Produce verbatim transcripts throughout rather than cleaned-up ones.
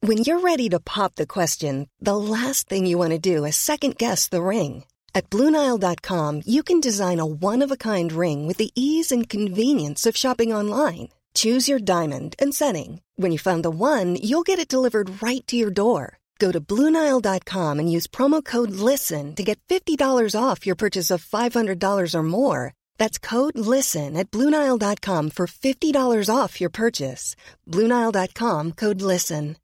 When you're ready to pop the question, the last thing you want to do is second-guess the ring. At Blue Nile dot com, you can design a one-of-a-kind ring with the ease and convenience of shopping online. Choose your diamond and setting. When you find the one, you'll get it delivered right to your door. Go to Blue Nile dot com and use promo code LISTEN to get fifty dollars off your purchase of five hundred dollars or more. That's code LISTEN at Blue Nile dot com for fifty dollars off your purchase. Blue Nile dot com, code LISTEN.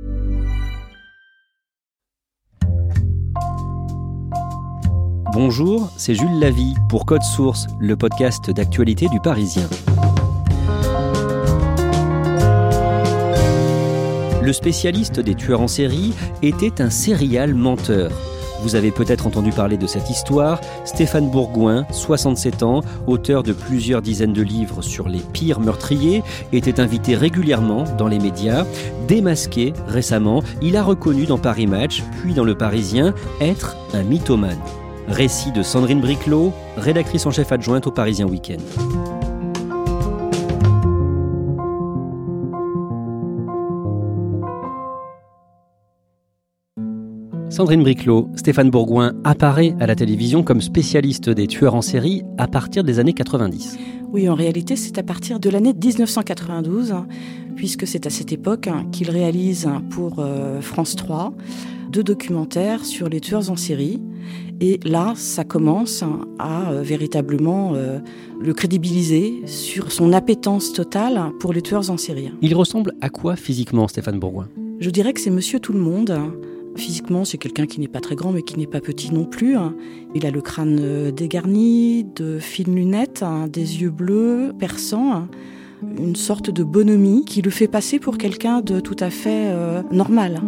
Bonjour, c'est Jules Lavie pour Code Source, le podcast d'actualité du Parisien. Le spécialiste des tueurs en série était un serial menteur. Vous avez peut-être entendu parler de cette histoire. Stéphane Bourgoin, soixante-sept ans, auteur de plusieurs dizaines de livres sur les pires meurtriers, était invité régulièrement dans les médias. Démasqué récemment, il a reconnu dans Paris Match, puis dans Le Parisien, être un mythomane. Récit de Sandrine Briclot, rédactrice en chef adjointe au Parisien Week-end. Sandrine Briclot, Stéphane Bourgoin apparaît à la télévision comme spécialiste des tueurs en série à partir des années quatre-vingt-dix. Oui, en réalité, c'est à partir de l'année dix-neuf cent quatre-vingt-douze, puisque c'est à cette époque qu'il réalise pour France trois deux documentaires sur les tueurs en série. Et là, ça commence à euh, véritablement euh, le crédibiliser sur son appétence totale pour les tueurs en série. Il ressemble à quoi physiquement, Stéphane Bourgoin ? Je dirais que c'est Monsieur Tout-le-Monde. Physiquement, c'est quelqu'un qui n'est pas très grand, mais qui n'est pas petit non plus. Il a le crâne dégarni, de fines lunettes, des yeux bleus, perçants, une sorte de bonhomie qui le fait passer pour quelqu'un de tout à fait euh, normal.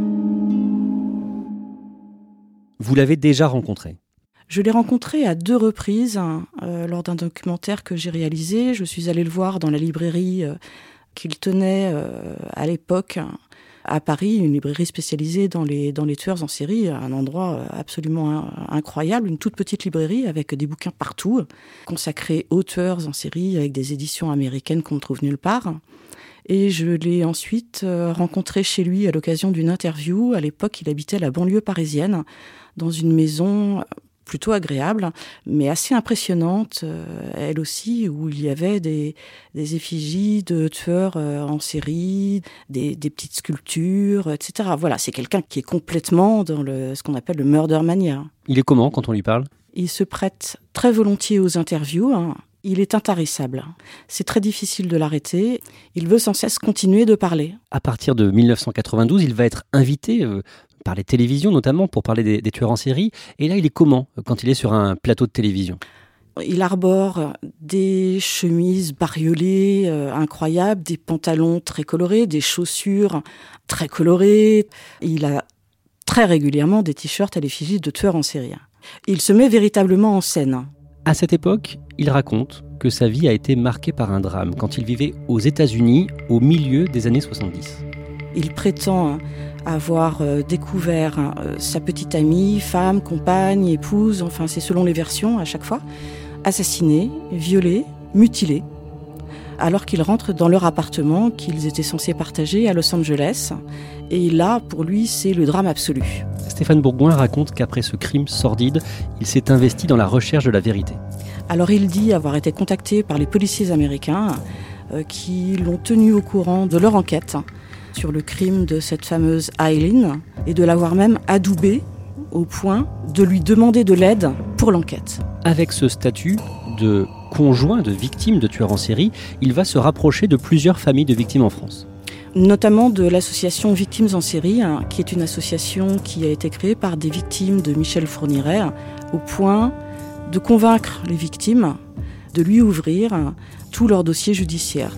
Vous l'avez déjà rencontré ? Je l'ai rencontré à deux reprises euh, lors d'un documentaire que j'ai réalisé. Je suis allée le voir dans la librairie euh, qu'il tenait euh, à l'époque à Paris, une librairie spécialisée dans les, dans les tueurs en série, un endroit absolument incroyable, une toute petite librairie avec des bouquins partout, consacrés aux tueurs en série avec des éditions américaines qu'on ne trouve nulle part. Et je l'ai ensuite rencontré chez lui à l'occasion d'une interview. À l'époque, il habitait la banlieue parisienne, dans une maison plutôt agréable, mais assez impressionnante, euh, elle aussi, où il y avait des, des effigies de tueurs euh, en série, des, des petites sculptures, et cetera. Voilà, c'est quelqu'un qui est complètement dans le, ce qu'on appelle le murder mania. Il est comment quand on lui parle ? Il se prête très volontiers aux interviews, hein. Il est intarissable. C'est très difficile de l'arrêter. Il veut sans cesse continuer de parler. À partir de dix-neuf cent quatre-vingt-douze, il va être invité euh, par les télévisions notamment pour parler des, des tueurs en série. Et là, il est comment quand il est sur un plateau de télévision ? Il arbore des chemises bariolées euh, incroyables, des pantalons très colorés, des chaussures très colorées. Il a très régulièrement des t-shirts à l'effigie de tueurs en série. Il se met véritablement en scène. À cette époque, il raconte que sa vie a été marquée par un drame quand il vivait aux États-Unis au milieu des années soixante-dix. Il prétend avoir découvert sa petite amie, femme, compagne, épouse, enfin c'est selon les versions à chaque fois, assassinée, violée, mutilée, alors qu'ils rentrent dans leur appartement qu'ils étaient censés partager à Los Angeles. Et là, pour lui, c'est le drame absolu. Stéphane Bourgoin raconte qu'après ce crime sordide, il s'est investi dans la recherche de la vérité. Alors il dit avoir été contacté par les policiers américains euh, qui l'ont tenu au courant de leur enquête sur le crime de cette fameuse Aileen et de l'avoir même adoubé au point de lui demander de l'aide pour l'enquête. Avec ce statut de conjoint de victimes de tueurs en série, il va se rapprocher de plusieurs familles de victimes en France. Notamment de l'association Victimes en série, hein, qui est une association qui a été créée par des victimes de Michel Fourniret, au point de convaincre les victimes de lui ouvrir hein, tout leur dossier judiciaire.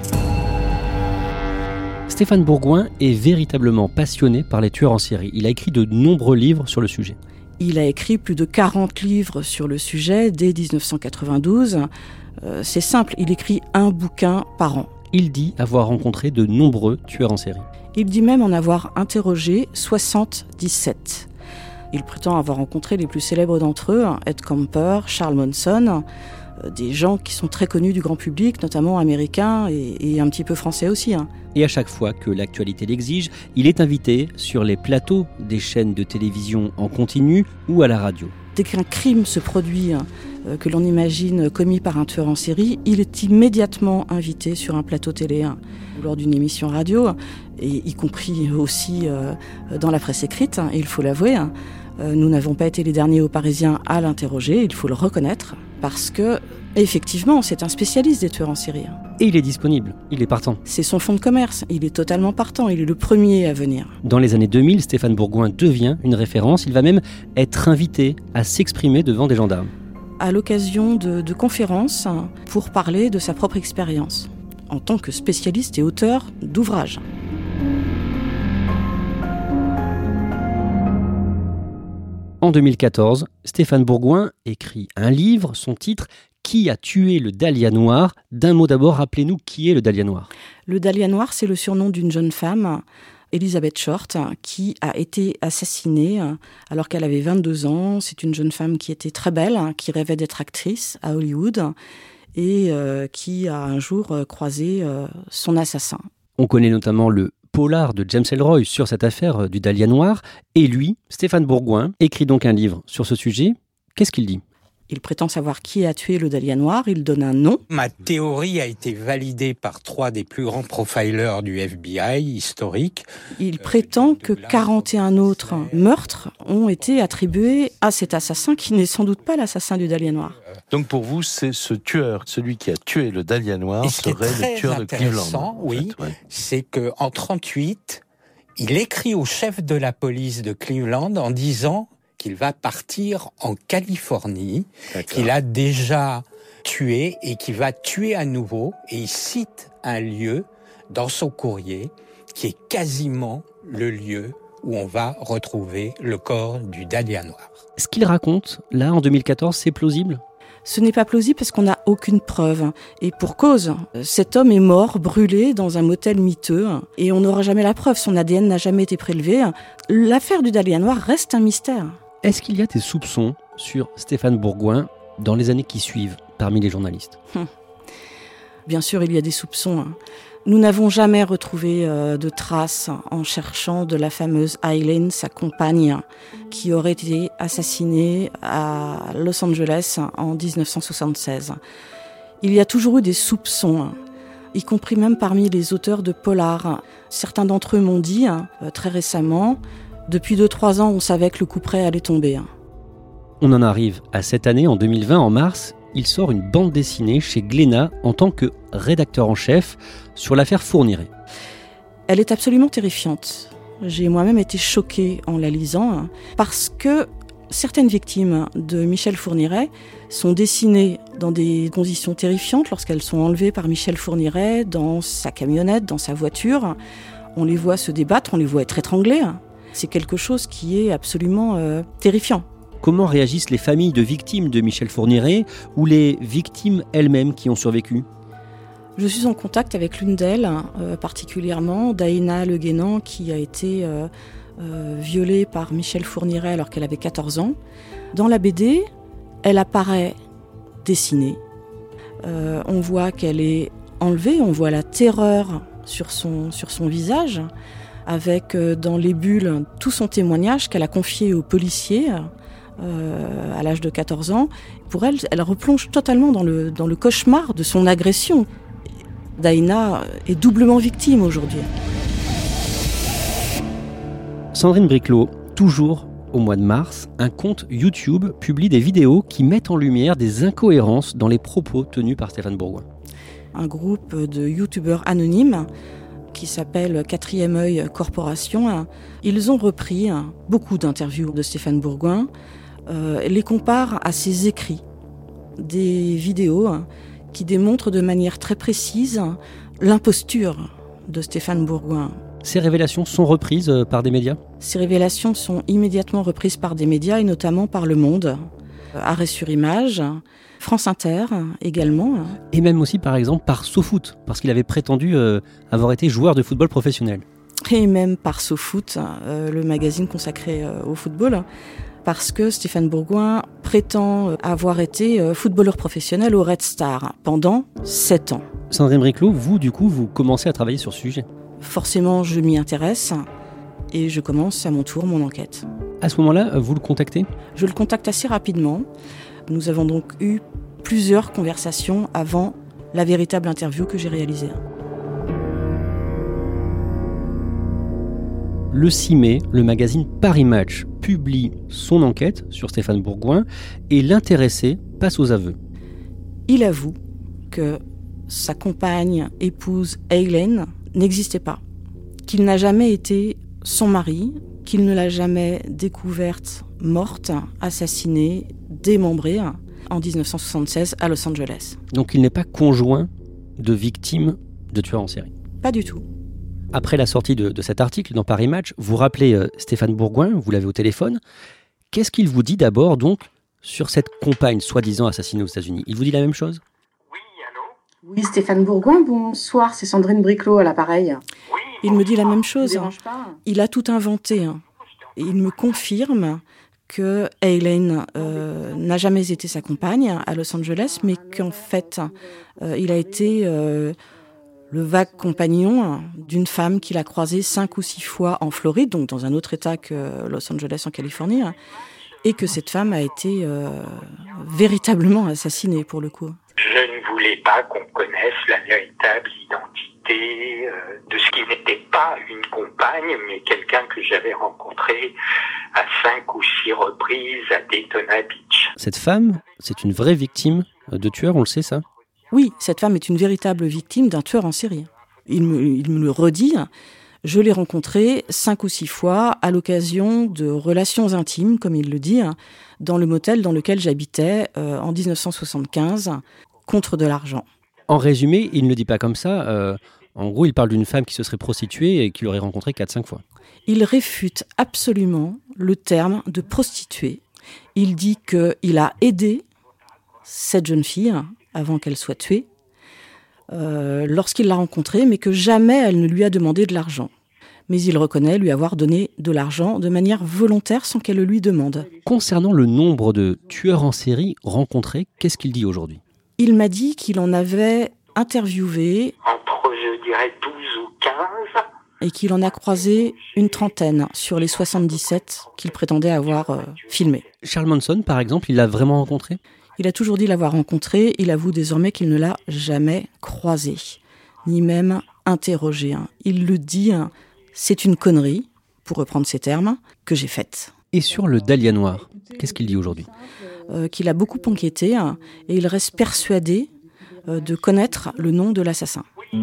Stéphane Bourgoin est véritablement passionné par les tueurs en série. Il a écrit de nombreux livres sur le sujet. Il a écrit plus de quarante livres sur le sujet dès dix-neuf cent quatre-vingt-douze. Euh, c'est simple, il écrit un bouquin par an. Il dit avoir rencontré de nombreux tueurs en série. Il dit même en avoir interrogé soixante-dix-sept. Il prétend avoir rencontré les plus célèbres d'entre eux, Ed Kemper, Charles Monson, des gens qui sont très connus du grand public, notamment américains et, et un petit peu français aussi. Hein. Et à chaque fois que l'actualité l'exige, il est invité sur les plateaux des chaînes de télévision en continu ou à la radio. Dès qu'un crime se produit, euh, que l'on imagine commis par un tueur en série, il est immédiatement invité sur un plateau télé hein, ou lors d'une émission radio, et y compris aussi euh, dans la presse écrite, hein, il faut l'avouer. Hein. Euh, nous n'avons pas été les derniers aux Parisiens à l'interroger, il faut le reconnaître, parce que, effectivement, c'est un spécialiste des tueurs en série. Et il est disponible, il est partant. C'est son fonds de commerce, il est totalement partant, il est le premier à venir. Dans les années deux mille, Stéphane Bourgoin devient une référence, il va même être invité à s'exprimer devant des gendarmes. À l'occasion de, de conférences pour parler de sa propre expérience, en tant que spécialiste et auteur d'ouvrages. En deux mille quatorze, Stéphane Bourgoin écrit un livre, son titre « Qui a tué le Dahlia noir ?» D'un mot d'abord, rappelez-nous qui est le Dahlia noir. Le Dahlia noir, c'est le surnom d'une jeune femme, Elizabeth Short, qui a été assassinée alors qu'elle avait vingt-deux ans. C'est une jeune femme qui était très belle, qui rêvait d'être actrice à Hollywood et euh, qui a un jour croisé euh, son assassin. On connaît notamment le polar de James Ellroy sur cette affaire du Dahlia noir. Et lui, Stéphane Bourgoin, écrit donc un livre sur ce sujet. Qu'est-ce qu'il dit ? Il prétend savoir qui a tué le Dahlia noir, il donne un nom. Ma théorie a été validée par trois des plus grands profilers du F B I historique. Il prétend que quarante et un autres meurtres ont été attribués à cet assassin qui n'est sans doute pas l'assassin du Dahlia noir. Donc pour vous, c'est ce tueur, celui qui a tué le Dahlia noir, serait le tueur de Cleveland. Oui, en fait, ouais. C'est qu'en trente-huit, il écrit au chef de la police de Cleveland en disant qu'il va partir en Californie, D'accord. qu'il a déjà tué et qu'il va tuer à nouveau. Et il cite un lieu dans son courrier qui est quasiment le lieu où on va retrouver le corps du Dahlia noir. Ce qu'il raconte, là, en deux mille quatorze, c'est plausible ? Ce n'est pas plausible parce qu'on n'a aucune preuve. Et pour cause, cet homme est mort, brûlé dans un motel miteux. Et on n'aura jamais la preuve, son A D N n'a jamais été prélevé. L'affaire du Dahlia noir reste un mystère. Est-ce qu'il y a des soupçons sur Stéphane Bourgoin dans les années qui suivent, parmi les journalistes ? hum. Bien sûr, il y a des soupçons. Nous n'avons jamais retrouvé euh, de traces en cherchant de la fameuse Aileen, sa compagne, qui aurait été assassinée à Los Angeles en dix-neuf cent soixante-seize. Il y a toujours eu des soupçons, y compris même parmi les auteurs de polars. Certains d'entre eux m'ont dit, euh, très récemment, depuis deux trois ans, on savait que le coup près allait tomber. On en arrive à cette année, en deux mille vingt, en mars, il sort une bande dessinée chez Glénat en tant que rédacteur en chef sur l'affaire Fourniret. Elle est absolument terrifiante. J'ai moi-même été choquée en la lisant parce que certaines victimes de Michel Fourniret sont dessinées dans des conditions terrifiantes lorsqu'elles sont enlevées par Michel Fourniret dans sa camionnette, dans sa voiture. On les voit se débattre, on les voit être étranglées. C'est quelque chose qui est absolument euh, terrifiant. Comment réagissent les familles de victimes de Michel Fourniret ou les victimes elles-mêmes qui ont survécu ? Je suis en contact avec l'une d'elles, euh, particulièrement Daïna Le Guénan, qui a été euh, euh, violée par Michel Fourniret alors qu'elle avait quatorze ans. Dans la B D, elle apparaît dessinée. Euh, on voit qu'elle est enlevée, on voit la terreur sur son, sur son visage, avec euh, dans les bulles tout son témoignage qu'elle a confié aux policiers euh, à l'âge de quatorze ans. Pour elle, elle replonge totalement dans le, dans le cauchemar de son agression. Daïna est doublement victime aujourd'hui. Sandrine Briclot, toujours au mois de mars, un compte YouTube publie des vidéos qui mettent en lumière des incohérences dans les propos tenus par Stéphane Bourgoin. Un groupe de youtubeurs anonymes qui s'appelle Quatrième Œil Corporation, ils ont repris beaucoup d'interviews de Stéphane Bourgoin, euh, les comparent à ses écrits, des vidéos qui démontrent de manière très précise l'imposture de Stéphane Bourgoin. Ces révélations sont reprises par des médias ? Ces révélations sont immédiatement reprises par des médias et notamment par Le Monde, Arrêt sur Image, France Inter également. Et même aussi par exemple par SoFoot, parce qu'il avait prétendu euh, avoir été joueur de football professionnel. Et même par SoFoot, euh, le magazine consacré euh, au football. parce que Stéphane Bourgoin prétend avoir été footballeur professionnel au Red Star pendant sept ans. Sandrine Briclot, vous, du coup, vous commencez à travailler sur ce sujet. Forcément, je m'y intéresse et je commence à mon tour mon enquête. À ce moment-là, vous le contactez ? Je le contacte assez rapidement. Nous avons donc eu plusieurs conversations avant la véritable interview que j'ai réalisée. Le six mai, le magazine Paris Match publie son enquête sur Stéphane Bourgoin et l'intéressé passe aux aveux. Il avoue que sa compagne, épouse Eileen, n'existait pas, qu'il n'a jamais été son mari, qu'il ne l'a jamais découverte morte, assassinée, démembrée en dix-neuf cent soixante-seize à Los Angeles. Donc il n'est pas conjoint de victimes de tueurs en série ? Pas du tout. Après la sortie de, de cet article dans Paris Match, vous rappelez euh, Stéphane Bourgoin, vous l'avez au téléphone. Qu'est-ce qu'il vous dit d'abord donc sur cette compagne soi-disant assassinée aux États-Unis ? Il vous dit la même chose ? Oui, allô ? Oui, Stéphane Bourgoin, bonsoir, c'est Sandrine Briclot à l'appareil. Oui, Il me dit la même chose. Ça vous dérange pas ? Il a tout inventé. Et il me confirme que Eileen euh, n'a jamais été sa compagne à Los Angeles, mais qu'en fait, euh, il a été euh, le vague compagnon d'une femme qu'il a croisée cinq ou six fois en Floride, donc dans un autre état que Los Angeles en Californie, et que cette femme a été euh, véritablement assassinée pour le coup. je ne voulais pas qu'on connaisse la véritable identité euh, de ce qui n'était pas une compagne, mais quelqu'un que j'avais rencontré à cinq ou six reprises à Daytona Beach. Cette femme, c'est une vraie victime de tueur, on le sait ça ? Oui, cette femme est une véritable victime d'un tueur en série. Il me, il me le redit, je l'ai rencontrée cinq ou six fois à l'occasion de relations intimes, comme il le dit, dans le motel dans lequel j'habitais euh, en dix-neuf cent soixante-quinze, contre de l'argent. En résumé, il ne le dit pas comme ça. Euh, en gros, il parle d'une femme qui se serait prostituée et qu'il aurait rencontré quatre cinq fois. Il réfute absolument le terme de prostituée. Il dit qu'il a aidé cette jeune fille avant qu'elle soit tuée, euh, lorsqu'il l'a rencontrée, mais que jamais elle ne lui a demandé de l'argent. Mais il reconnaît lui avoir donné de l'argent de manière volontaire sans qu'elle le lui demande. Concernant le nombre de tueurs en série rencontrés, qu'est-ce qu'il dit aujourd'hui ? Il m'a dit qu'il en avait interviewé Entre, je dirais, douze ou quinze. Et qu'il en a croisé une trentaine sur les soixante-dix-sept qu'il prétendait avoir euh, filmés. Charles Manson, par exemple, il l'a vraiment rencontré ? Il a toujours dit l'avoir rencontré. Il avoue désormais qu'il ne l'a jamais croisé, ni même interrogé. Il le dit, c'est une connerie, pour reprendre ses termes, que j'ai faite. Et sur le Dahlia noir, qu'est-ce qu'il dit aujourd'hui ? euh, Qu'il a beaucoup enquêté hein, et il reste persuadé euh, de connaître le nom de l'assassin.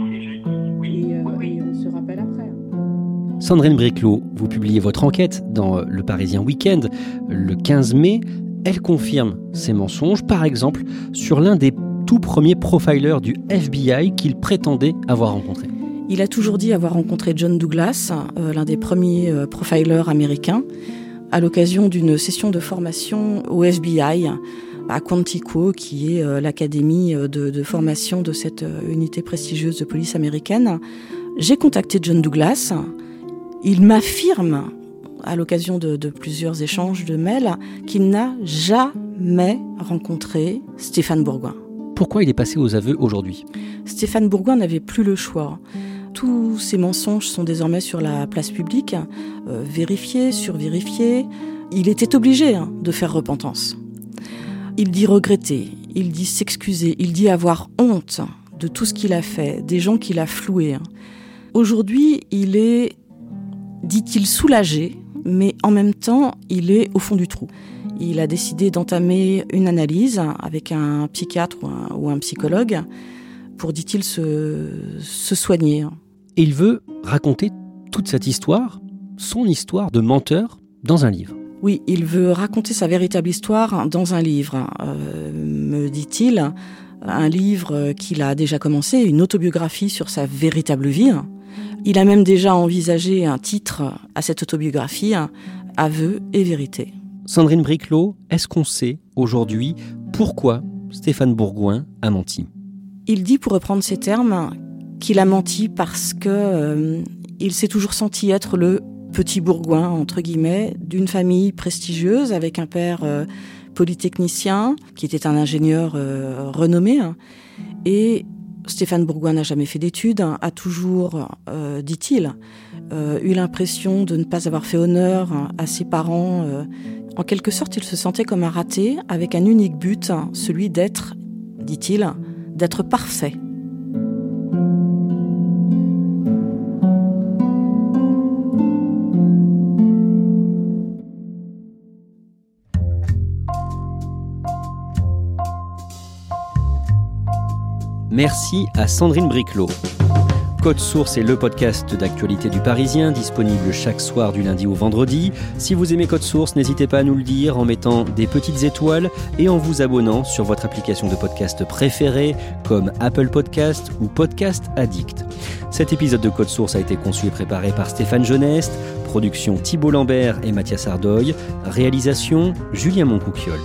Sandrine Briclot, vous publiez votre enquête dans Le Parisien Week-end le quinze mai. Elle confirme ses mensonges, par exemple, sur l'un des tout premiers profilers du F B I qu'il prétendait avoir rencontré. Il a toujours dit avoir rencontré John Douglas, euh, l'un des premiers euh, profilers américains, à l'occasion d'une session de formation au F B I à Quantico, qui est euh, l'académie de, de formation de cette euh, unité prestigieuse de police américaine. J'ai contacté John Douglas. Il m'affirme, à l'occasion de, de plusieurs échanges de mails, qu'il n'a jamais rencontré Stéphane Bourgoin. Pourquoi il est passé aux aveux aujourd'hui ? Stéphane Bourgoin n'avait plus le choix. Tous ces mensonges sont désormais sur la place publique, euh, vérifiés, survérifiés. Il était obligé hein, de faire repentance. Il dit regretter, il dit s'excuser, il dit avoir honte de tout ce qu'il a fait, des gens qu'il a floués. Aujourd'hui, il est, dit-il, soulagé, mais en même temps, il est au fond du trou. Il a décidé d'entamer une analyse avec un psychiatre ou un, ou un psychologue pour, dit-il, se, se soigner. Et il veut raconter toute cette histoire, son histoire de menteur, dans un livre. Oui, il veut raconter sa véritable histoire dans un livre, euh, me dit-il, un livre qu'il a déjà commencé, une autobiographie sur sa véritable vie. Il a même déjà envisagé un titre à cette autobiographie, Aveux et vérité. Sandrine Briclot, est-ce qu'on sait aujourd'hui pourquoi Stéphane Bourgoin a menti ? Il dit, pour reprendre ses termes, qu'il a menti parce que euh, il s'est toujours senti être le petit bourgoin, entre guillemets, d'une famille prestigieuse avec un père euh, polytechnicien qui était un ingénieur euh, renommé. Hein. Et Stéphane Bourgoin n'a jamais fait d'études, hein, a toujours, euh, dit-il, euh, eu l'impression de ne pas avoir fait honneur hein, à ses parents. Euh. En quelque sorte, il se sentait comme un raté, avec un unique but, hein, celui d'être, dit-il, d'être parfait. Merci à Sandrine Briclot. Code Source est le podcast d'actualité du Parisien, disponible chaque soir du lundi au vendredi. Si vous aimez Code Source, n'hésitez pas à nous le dire en mettant des petites étoiles et en vous abonnant sur votre application de podcast préférée comme Apple Podcast ou Podcast Addict. Cet épisode de Code Source a été conçu et préparé par Stéphane Geneste, production Thibault Lambert et Mathias Ardoy, réalisation Julien Moncouquiol.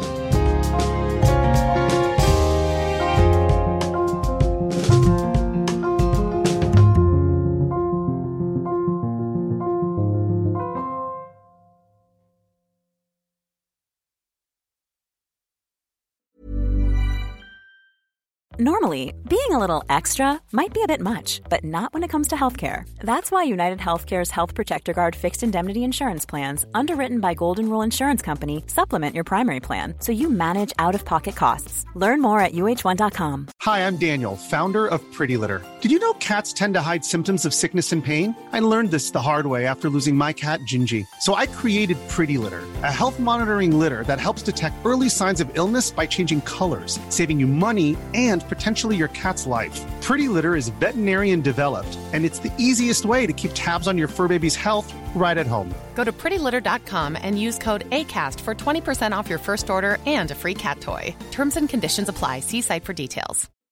Normally, being a little extra might be a bit much, but not when it comes to healthcare. That's why United Healthcare's Health Protector Guard fixed indemnity insurance plans, underwritten by Golden Rule Insurance Company, supplement your primary plan so you manage out-of-pocket costs. Learn more at U H one dot com. Hi, I'm Daniel, founder of Pretty Litter. Did you know cats tend to hide symptoms of sickness and pain? I learned this the hard way after losing my cat, Gingy. So I created Pretty Litter, a health monitoring litter that helps detect early signs of illness by changing colors, saving you money and potentially your cat's life. Pretty Litter is veterinarian developed, and it's the easiest way to keep tabs on your fur baby's health right at home. Go to pretty litter dot com and use code ACAST for twenty percent off your first order and a free cat toy. Terms and conditions apply. See site for details.